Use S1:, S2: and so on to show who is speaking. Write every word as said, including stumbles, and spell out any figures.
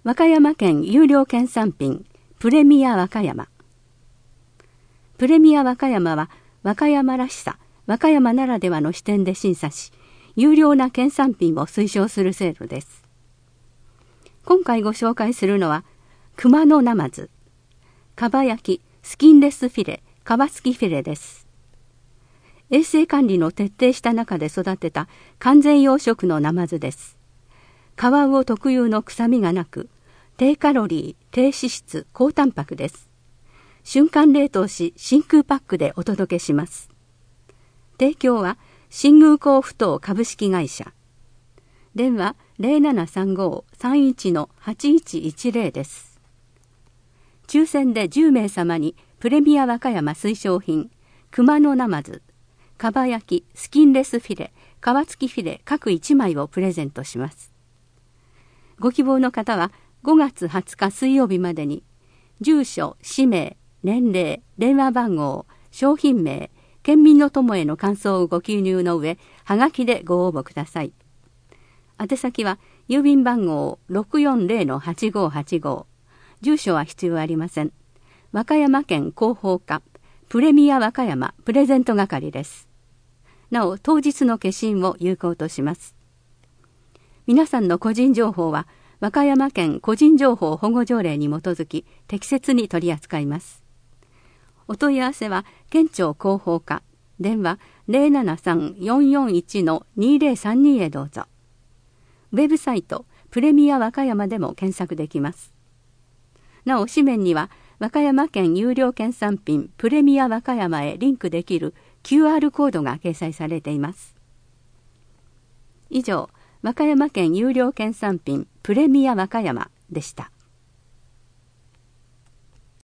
S1: 和歌山県有料県産品プレミア和歌山。プレミア和歌山は和歌山らしさ、和歌山ならではの視点で審査し、優良な県産品を推奨する制度です。今回ご紹介するのは熊野なまず、かば焼き、スキンレスフィレ、皮付きフィレです。衛生管理の徹底した中で育てた完全養殖のなまずです。皮魚特有の臭みがなく、低カロリー、低脂質、高タンパクです。瞬間冷凍し真空パックでお届けします。提供は新宮港ふ頭株式会社。電話 ゼロななさんご さんいち はちいちいちゼロ です。抽選でじゅうめい様にプレミア和歌山推奨品熊野なまず、かば焼き、スキンレスフィレ、皮付きフィレ各いちまいをプレゼントします。ご希望の方はごがつはつか水曜日までに住所、氏名、年齢、電話番号、商品名、県民の友への感想をご記入の上、はがきでご応募ください。宛先は郵便番号 ろくよんゼロ はちごはちご、住所は必要ありません。和歌山県広報課プレミア和歌山プレゼント係です。なお当日の消印を有効とします。皆さんの個人情報は和歌山県個人情報保護条例に基づき適切に取り扱います。お問い合わせは県庁広報課電話 ゼロななさん よんよんいち のにゼロさんに へどうぞ。ウェブサイトプレミア和歌山でも検索できます。なお紙面には和歌山県有料県産品プレミア和歌山へリンクできる キューアール コードが掲載されています。以上、和歌山県有料県産品プレミア和歌山でした。